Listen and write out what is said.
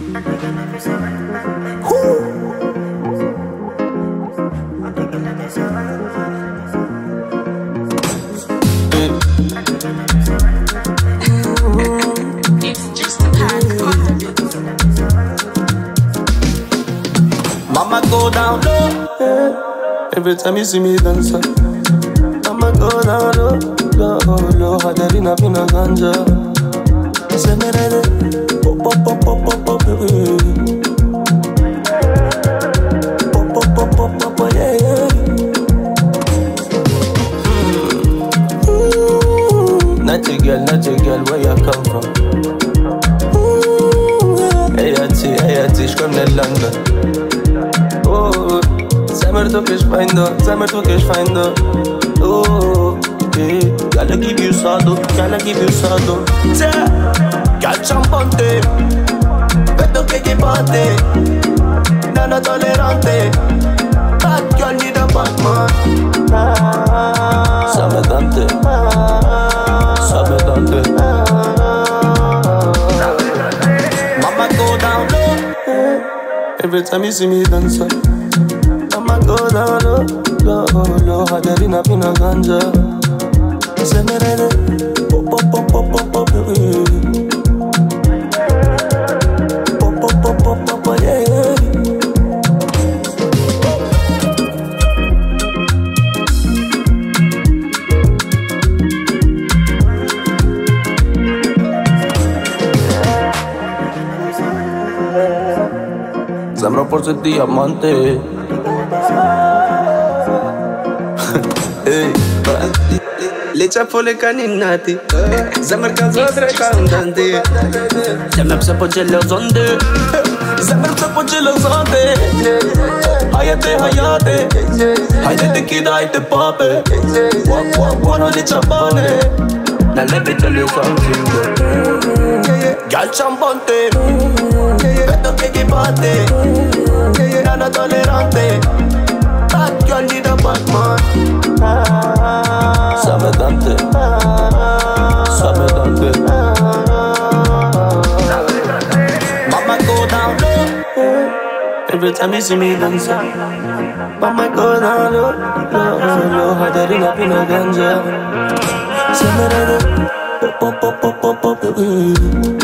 Mama go down low. Every time you see me dance, Mama go down low, low, low. Hadarina pina ganja. Say me ready, pop, pop, pop, pop, pop, pop, baby. Pop, pop, pop, pop, pop, pop, yeah, yeah. Not your girl, where you come from? Hey, ich komm nicht London. Oh, sei mir wirklich fein da. Oh, yeah. Gotta give you sado. Girl champante, vedo che batte. Nana tolerante, bad girl need a bad man. Sabe Dante. Mama go down low. Every time you see me dance, Mama go down low, low, low. Hadarina pina ganja. Say me ready, pop, pop, pop, pop, pop, pop, baby. Pop, pop, pop, pop, pop, pop, yeah, yeah. Sembra forse diamante. Hey, le ciappole caninati. Sembra caso tre cantanti. Sembra un gelosonde. Hayate. Hayate kid, hayate pape. Walk, on the chapane. Now let me tell you something. Girl champante, vedo che batte. Nana tolerante, bad girl need a bad man. Sabe Dante. Mama go down low. Every time you see me dance, Mama go down low, low. Hadarina pina ganja. Say me ready, pop, pop, pop, pop, pop, baby.